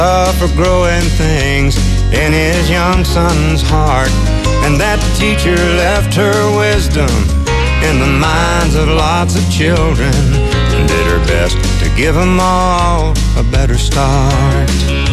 For growing things in his young son's heart, and that teacher left her wisdom in the minds of lots of children and did her best to give them all a better start.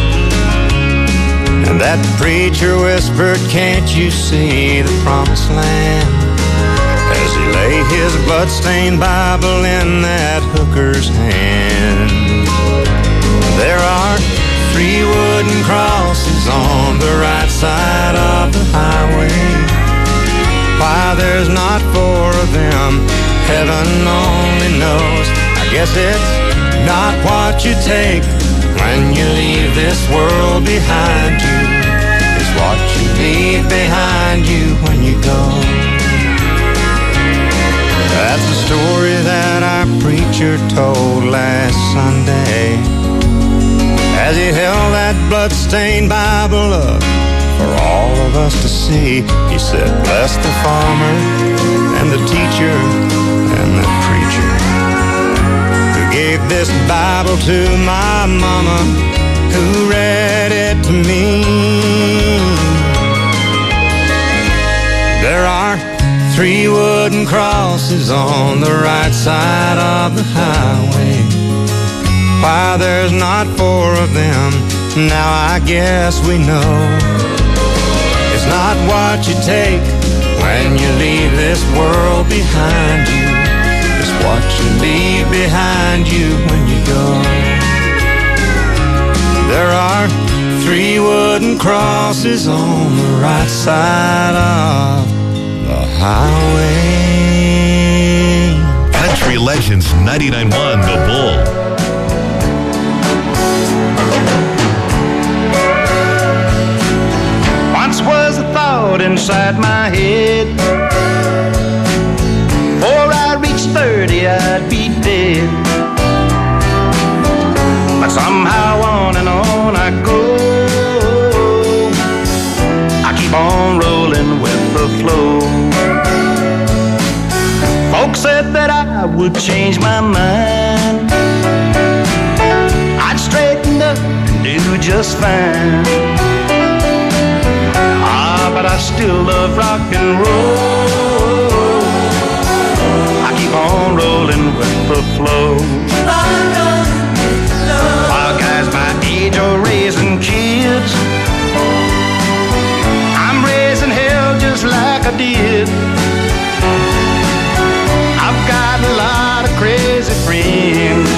And that preacher whispered, "Can't you see the promised land?" as he lay his bloodstained Bible in that hooker's hand. There are 3 wooden crosses on the right side of the highway. Why there's not 4 of them, heaven only knows. I guess it's not what you take when you leave this world behind you. It's what you leave behind you when you go. That's the story that our preacher told last Sunday as he held that blood-stained Bible up for all of us to see. He said, "Bless the farmer and the teacher and the preacher who gave this Bible to my mama, who read it to me." There are 3 wooden crosses on the right side of the highway. Why there's not 4 of them, now I guess we know. It's not what you take when you leave this world behind you. It's what you leave behind you when you go. There are 3 wooden crosses on the right side of the highway. Country Legends 99.1 The Bull. Once was a thought inside my head, before I reached 30 I'd be dead. But somehow on and on I go, I keep on rolling with the flow. Folks said that I would change my mind, I'd straighten up and do just fine. But I still love rock and roll. I keep on rolling with the flow. While guys my age are raising kids, I'm raising hell just like I did. I've got a lot of crazy friends,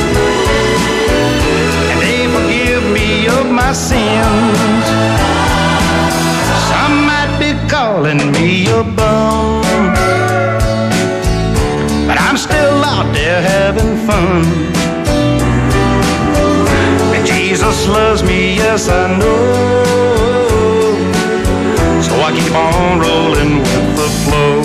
and they forgive me of my sins. Some might be calling me a bum, but I'm still out there having fun. And Jesus loves me, yes I know, so I keep on rolling with the flow.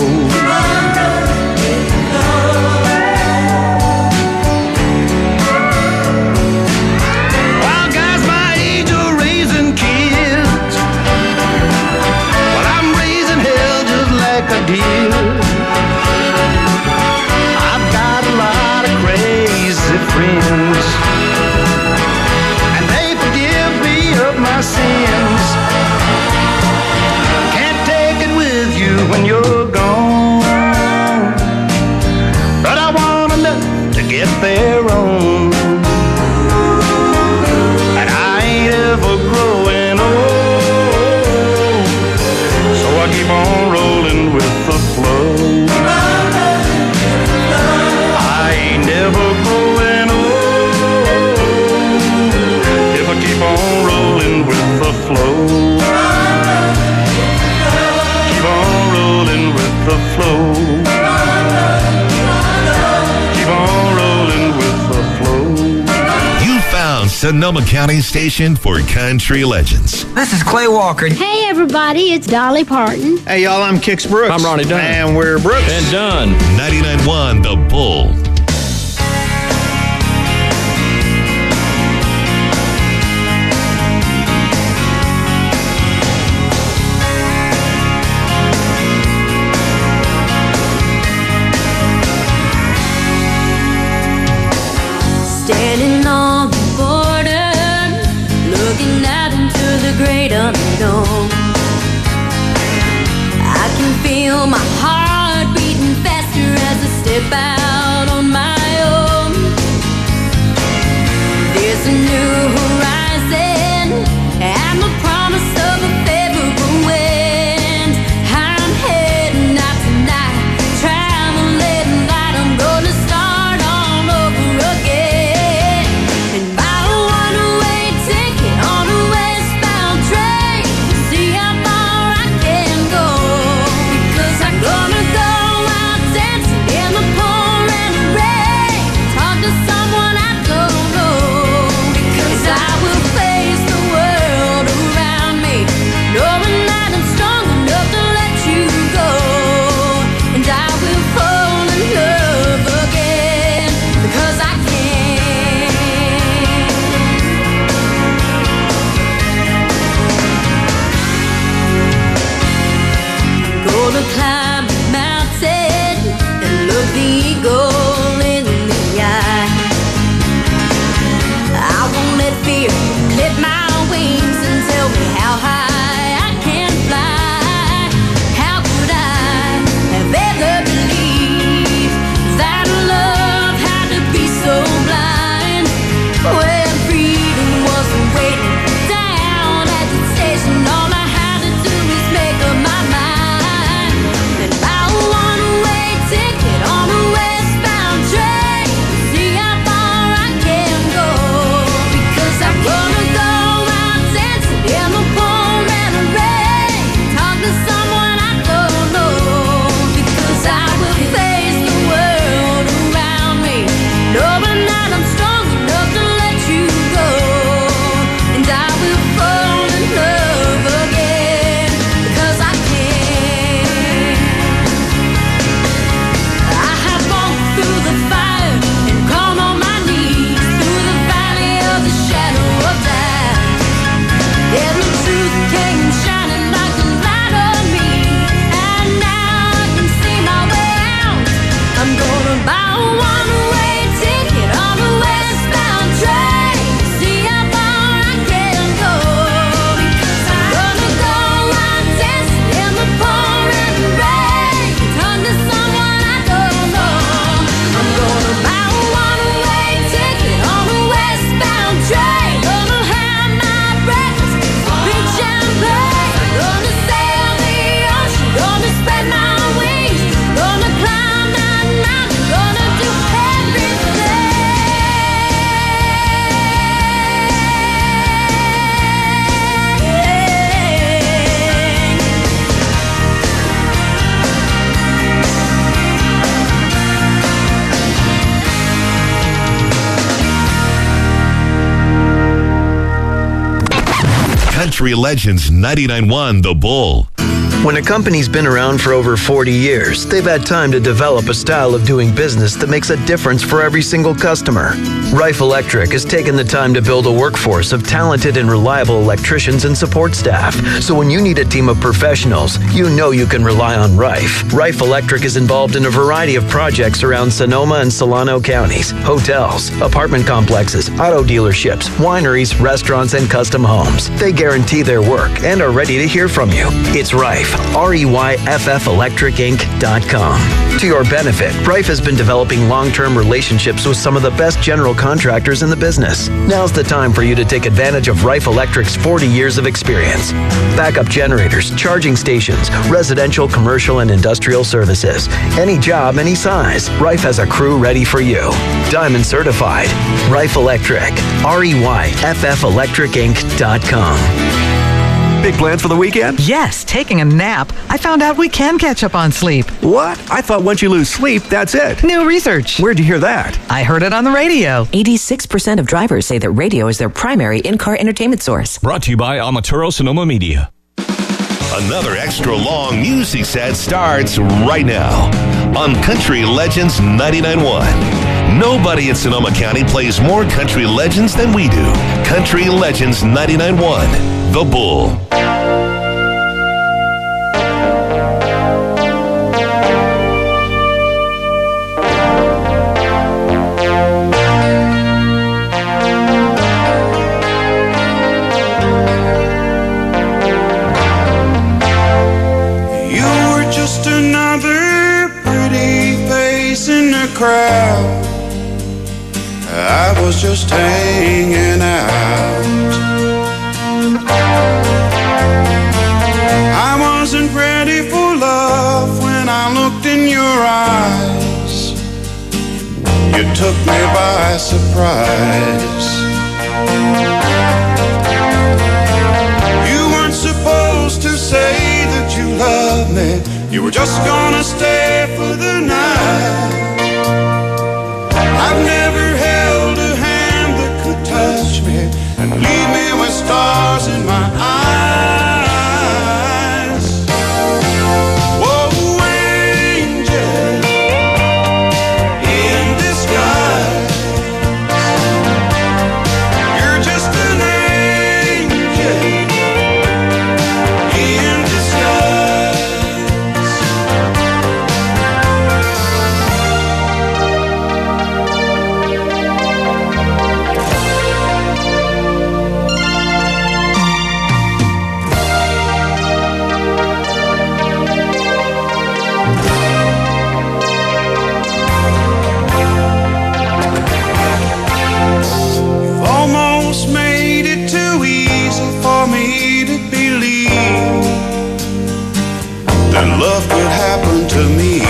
I've got a lot of crazy friends, and they forgive me of my sins. Can't take it with you when you're gone, but I want enough to get there on. And I ain't ever growing old, so I keep on rolling with the flow. I ain't never growing old if I keep on rolling with the flow. Keep on rolling with the flow. Keep on rolling with the flow. You found Sonoma County Station for Country Legends. This is Clay Walker. Hey everybody, it's Dolly Parton. Hey y'all, I'm Kix Brooks. I'm Ronnie Dunn. And we're Brooks. And Dunn. 99.1 The Bull. Standing on the border, great unknown. I can feel my heart beating faster as I step out on my own. There's a new horizon and the promise of a favorable wind. I'm heading out tonight, traveling light. I'm gonna start all over again. And buy a one-way ticket on a westbound train, see how far I can go. Because I'm gonna go out dancing in the pouring rain, talk to someone I don't know. Because I will face the world around me, knowing that I'm strong enough to let you go. And I will fall in love again, because I can. Gonna climb a mountain and look the eagle in the eye. I won't let fear clip my wings and tell me how high I can fly. How could I have ever believed that love had to be so blind? When freedom wasn't waiting down at the station, all I had to do is make up my mind. And buy a one-way ticket on a westbound train, see how far I can go. Because I'm gonna go out dancing in the pouring rain, talk to someone I don't know. Because I will face the world around me, knowing that I'm strong enough to let you go. And I will fall in love again, because I can. I have walked through the fire and gone on my knees, through the valley of the shadow of death. Yeah, the truth came shining like a light on me, and now I can see my way out. I'm gonna buy a one-way ticket on a westbound train, see how far I can go. Because I'm gonna go out dancing in the pouring rain, talk to someone I don't know. I'm gonna buy a one-way ticket on a westbound train, gonna have my breakfast, drink champagne, gonna sail the ocean, gonna spread my wings, gonna climb that mountain, gonna do everything. Country Legends 99.1 The Bull. When a company's been around for over 40 years, they've had time to develop a style of doing business that makes a difference for every single customer. Rife Electric has taken the time to build a workforce of talented and reliable electricians and support staff. So when you need a team of professionals, you know you can rely on Rife. Rife Electric is involved in a variety of projects around Sonoma and Solano counties, hotels, apartment complexes, auto dealerships, wineries, restaurants, and custom homes. They guarantee their work and are ready to hear from you. It's Rife. REYFFelectricinc.com. To your benefit, Rife has been developing long-term relationships with some of the best general contractors in the business. Now's the time for you to take advantage of Rife Electric's 40 years of experience. Backup generators, charging stations, residential, commercial, and industrial services. Any job, any size, Rife has a crew ready for you. Diamond certified. Rife Electric. REYFFelectricinc.com. Big plans for the weekend? Yes, taking a nap. I found out we can catch up on sleep. What? I thought once you lose sleep, that's it. New research. Where'd you hear that? I heard it on the radio. 86% of drivers say that radio is their primary in-car entertainment source. Brought to you by Amaturo Sonoma Media. Another extra long music set starts right now on Country Legends 99.1. Nobody in Sonoma County plays more country legends than we do. Country Legends 99.1. The Bull. was just hanging out. I wasn't ready for love when I looked in your eyes. You took me by surprise. You weren't supposed to say that you loved me. You were just gonna stay for the night. I've never held a hand that could touch me and leave me with stars in my eyes. Whoa, angel in disguise. You're just an angel in disguise. Almost made it too easy for me to believe that love could happen to me.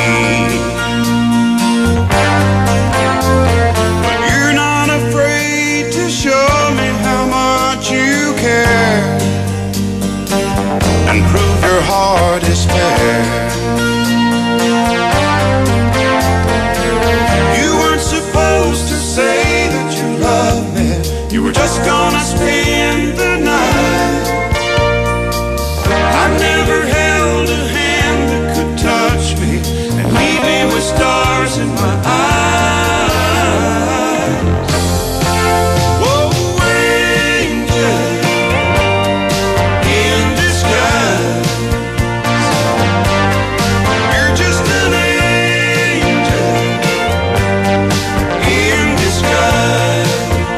But you're not afraid to show me how much you care and prove your heart is fair. You weren't supposed to say that you love me. You were just gonna spend the night. I've never held a hand that could touch me and leave me with stars in my eyes. Whoa, angel in disguise. You're just an angel in disguise.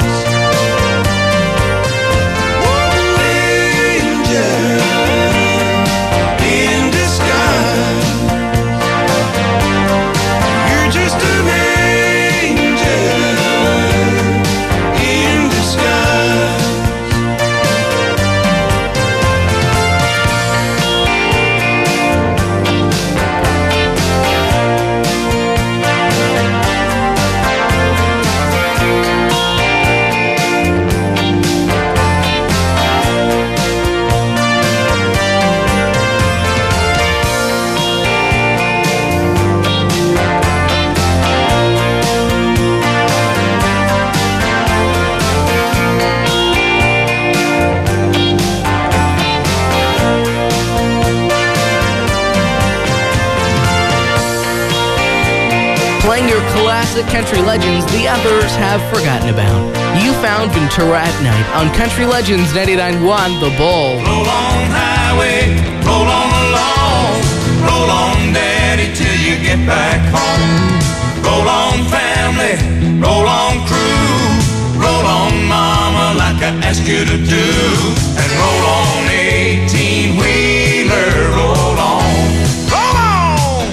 Playing your classic country legends the others have forgotten about. You found Ventura at Night on Country Legends 99.1 The Bull. Roll on highway, roll on along, roll on daddy till you get back home. Roll on family, roll on crew, roll on mama like I asked you to do, and roll on 18-wheeler, roll on. Roll on!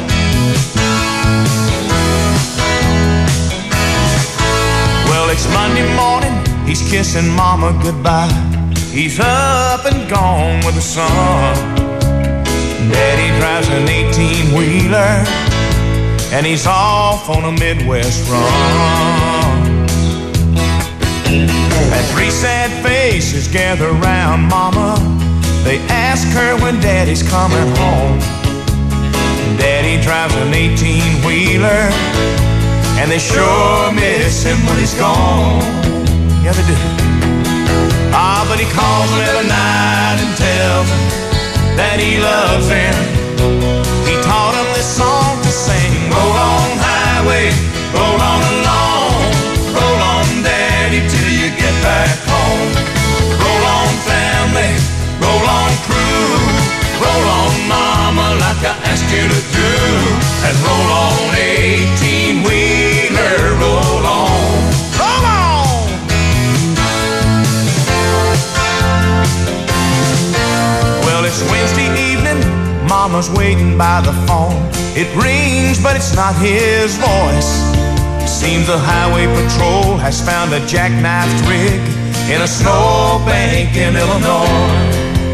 Well, it's Monday morning, he's kissing mama goodbye. He's up and gone with the sun. Daddy drives an 18-wheeler, and he's off on a Midwest run. And three sad faces gather round mama. They ask her when daddy's coming home. Daddy drives an 18-wheeler, and they sure miss him when he's gone. Yeah, they do. Ah, but he calls them every night and tells them that he loves them. He taught them this song to sing. Roll on highway, roll on along, roll on daddy till you get back home. Roll on family, roll on crew, roll on mama like I asked you to do, and roll on 18-wheeler, roll on. Roll on! Well, it's Wednesday evening, mama's waiting by the phone. It rings, but it's not his voice. Seems the highway patrol has found a jackknifed rig in a snowbank in Illinois.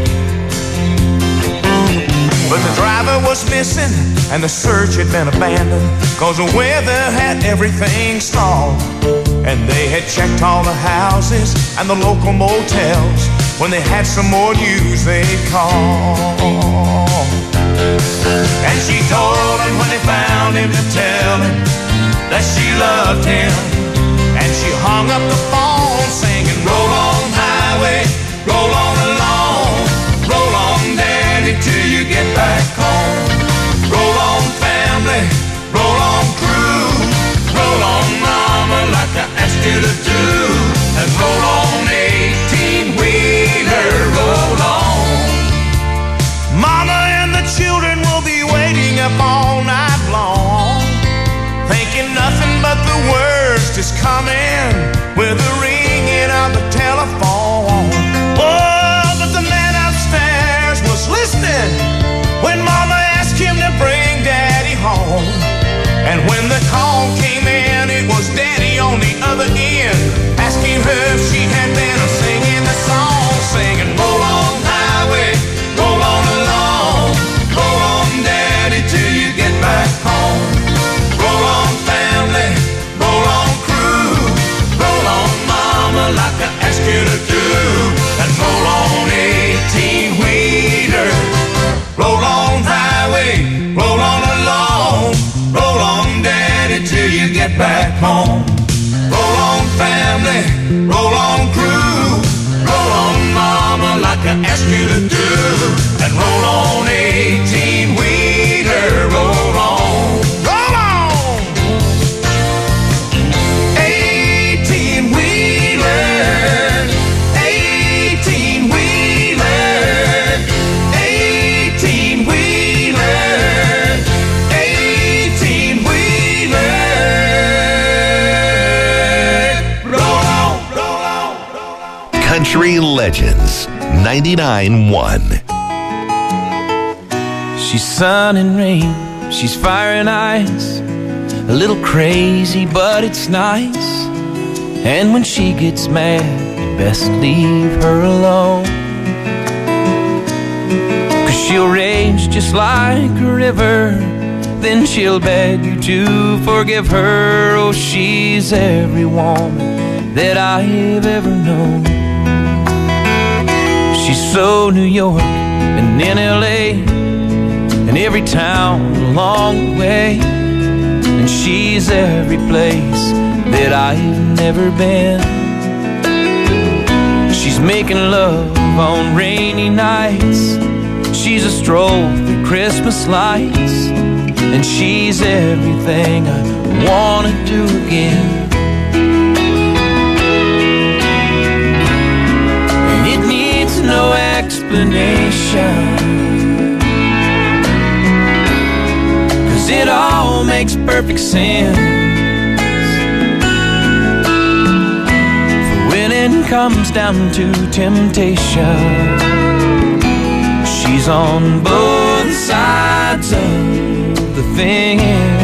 But the driver was missing and the search had been abandoned, 'cause the weather had everything stalled. And they had checked all the houses and the local motels. When they had some more news they'd call. And she told him when they found him to tell him that she loved him. And she hung up the phone singing, roll on highway, roll on along, roll on daddy till you get back home. Roll on family, roll on crew, roll on mama like I asked you to do. And roll on 18-wheeler, roll on. Mama and the children will be waiting up all night long, thinking nothing but the worst is coming with the ringing of the telephone. Oh, but the man upstairs was listening when Mama asked him to bring Daddy home. And when the call came in, it was Daddy on the other end, asking her if she had been singing the song, singing, roll on highway, roll on along, roll on Daddy till you get back home. Roll on family, roll on crew, roll on mama like I asked you to do. And roll on 18-wheeler, roll on highway, roll on along, roll on daddy till you get back home. Roll on family, roll on crew, roll on mama like I asked you to do. And roll on 18-wheeler, roll on. Roll on! 18-wheeler, 18-wheeler, 18-wheeler, 18-wheeler. Roll on, roll on, roll on. Country Legends 99.1. She's sun and rain, she's fire and ice, a little crazy but it's nice. And when she gets mad, you best leave her alone, 'cause she'll rage just like a river, then she'll beg you to forgive her. Oh, she's every woman that I've ever known. She's so New York and in LA and every town along the way, and she's every place that I've never been. She's making love on rainy nights, she's a stroll through Christmas lights, and she's everything I wanna do again. And it needs no explanation, it all makes perfect sense. For when it comes down to temptation, she's on both sides of the fence.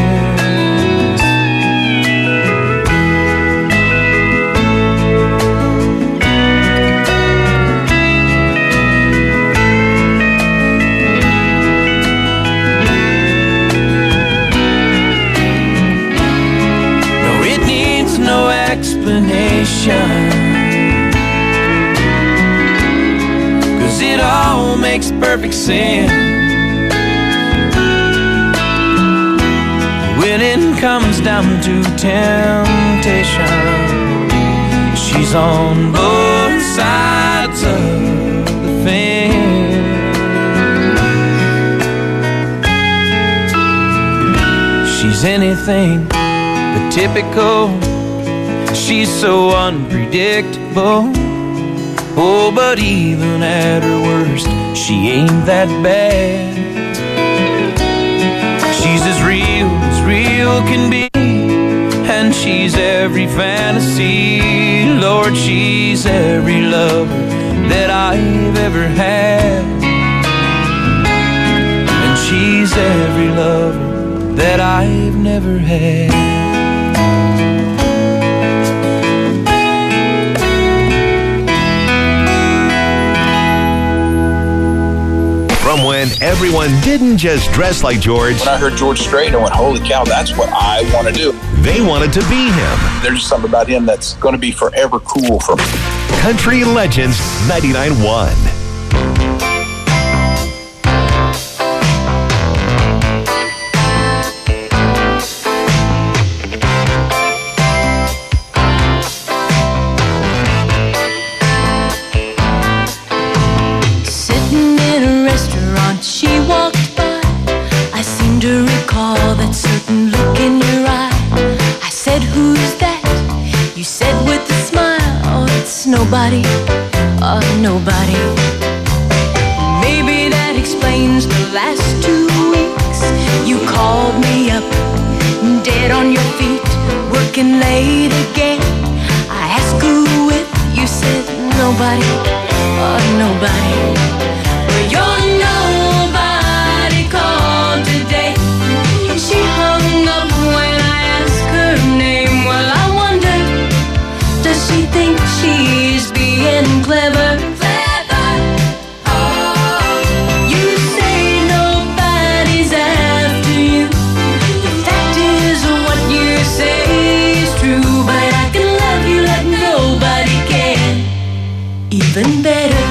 Explanation, 'cause it all makes perfect sense. When it comes down to temptation, she's on both sides of the fence. She's anything but typical, she's so unpredictable. Oh, but even at her worst, she ain't that bad. She's as real can be, and she's every fantasy. Lord, she's every lover that I've ever had, and she's every lover that I've never had. From when everyone didn't just dress like George. When I heard George Strait, I went, holy cow, that's what I want to do. They wanted to be him. There's just something about him that's going to be forever cool for me. Country Legends 99.1. Nobody, nobody. Maybe that explains the last 2 weeks. You called me up, dead on your feet, working late again. I asked who with, you said nobody, nobody. Well, your nobody called today. She hung up when I asked her name. Well, I wonder, does she think she's being clever? You say nobody's after you. The fact is what you say is true, but I can love you like nobody can. Even better.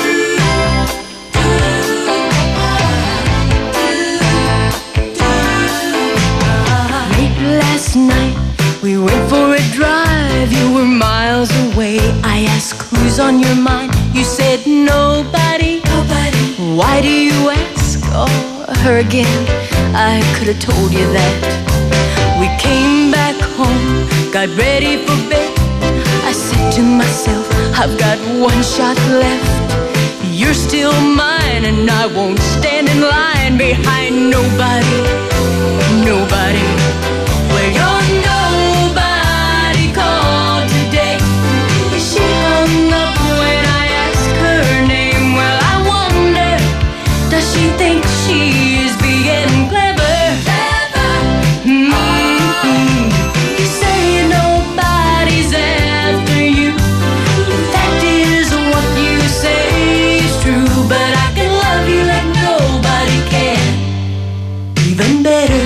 Late last night we went for a drive. You were miles away. I asked who's on your mind. You said nobody. Nobody. Why do you ask? Oh, her again. I could have told you that. We came back home, got ready for bed. I said to myself, I've got one shot left. You're still mine, and I won't stand in line behind nobody. Nobody. Well, you're nobody called today. She hung up when I asked her name. Well, I wonder, does she think she's being clever? You say nobody's after you. The fact is what you say is true, but I can love you like nobody can. Even better.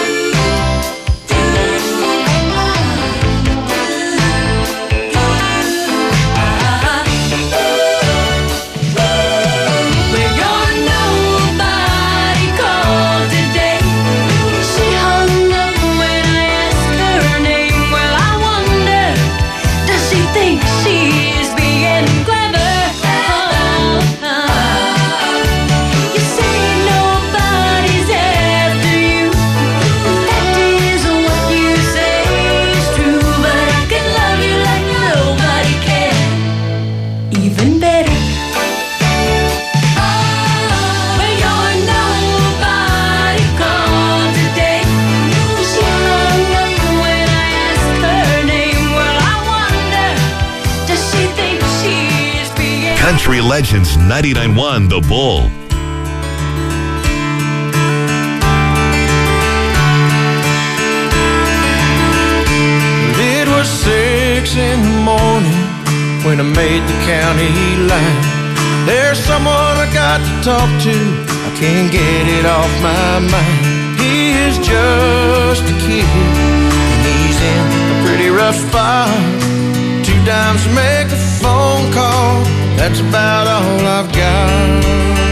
Country Legends 99.1 The Bull. It was 6 in the morning when I made the county line. There's someone I got to talk to, I can't get it off my mind. He is just a kid, and he's in a pretty rough spot. 2 dimes to make a phone call, that's about all I've got.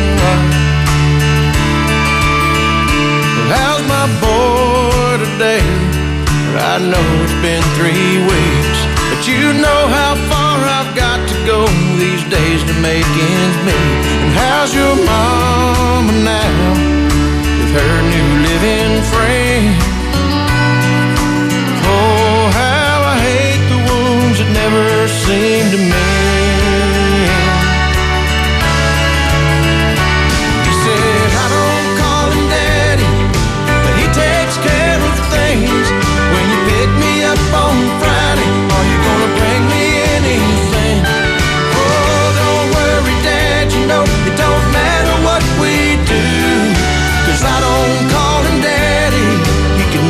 Well, how's my boy today? I know it's been 3 weeks, but you know how far I've got to go these days to make ends meet. And how's your mama now with her new living friend? Oh, how I hate the wounds that never seem to mend. He said, I don't call him daddy, but he takes care of things. When you pick me up on Friday, are you gonna bring me anything? Oh, don't worry, Dad, you know it don't matter what we do, 'cause I don't call him daddy, he can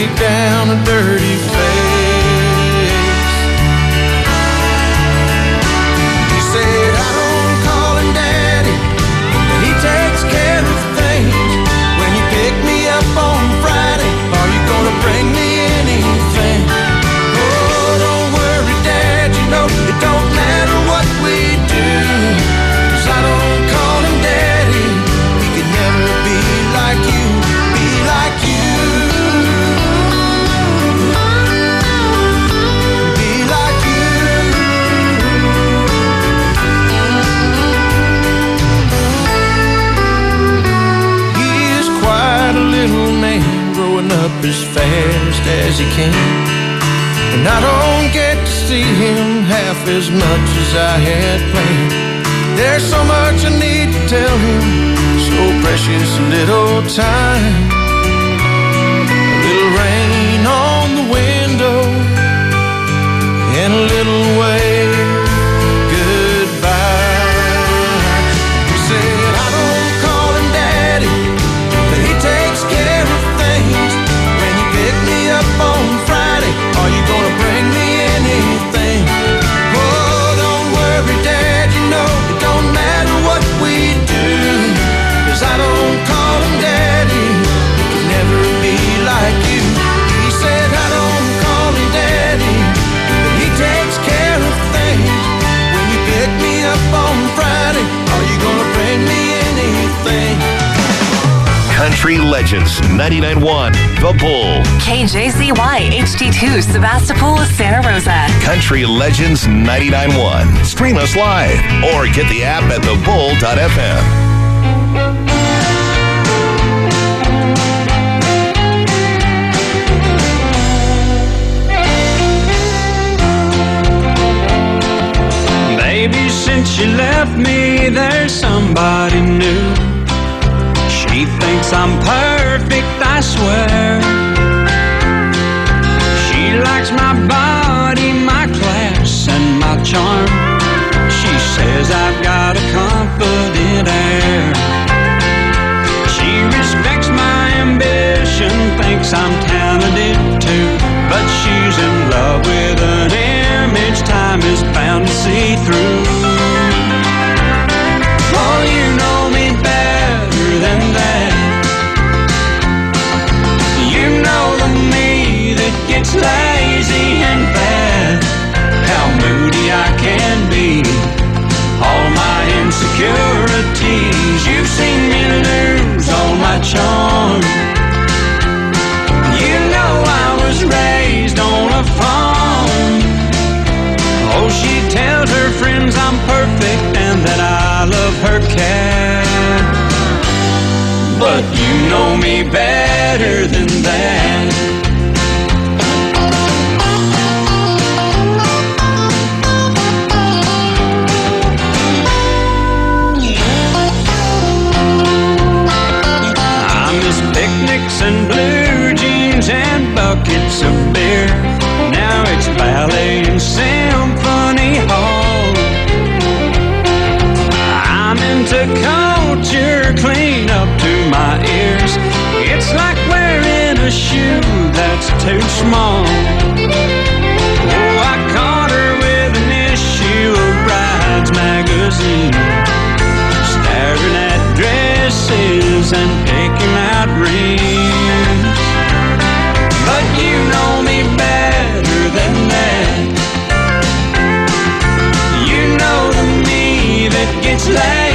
break down a dirty face. He said, I don't call him daddy, but he takes care of things. When you pick me up on Friday, are you gonna bring me anything? Oh, don't worry, Dad, you know it don't matter what we do, 'cause I don't call him daddy. He could never be like you, be like you, be like you. He is quite a little man, growing up as fast as he can, and I don't get to see him half as much as I had planned. There's so much I need to tell him, so precious little time. A little rain on the window, and a little wave goodbye. He said, I don't call him daddy, but he takes care of things. When you pick me up on Friday, are you gonna bring me anything? Oh, don't worry, Dad, you know it don't matter what we do, 'cause I don't call him daddy. He can never be like you. He said, I don't call him daddy, but he takes care of things. When you pick me up on Friday, are you gonna bring me anything? Country Legends 99.1 The Bull. KJZY HD2 Sebastopol, Santa Rosa. Country Legends 99.1. Stream us live or get the app at thebull.fm. Baby, since you left me, there's somebody new. She thinks I'm perfect, I swear. She likes my body, my class, and my charm. She says I've got a confident air. She respects my ambition, thinks I'm talented too, but she's in love with an image time is bound to see through. Oh, you know me better than that. You know the me that gets lazy and bad, how moody I can be, all my insecurities. You've seen me lose all my charm. You know I was raised on a farm. Oh, she tells her friends I'm perfect and that I love her cat, but you know me better than that. I miss picnics and blue jeans and buckets of beer. Now it's ballet and symphony hall. I'm into culture clean up to my ears. It's like wearing a shoe that's too small. Oh, I caught her with an issue of Brides magazine, staring at dresses and picking out rings. But you know me better than that. You know the me that gets laid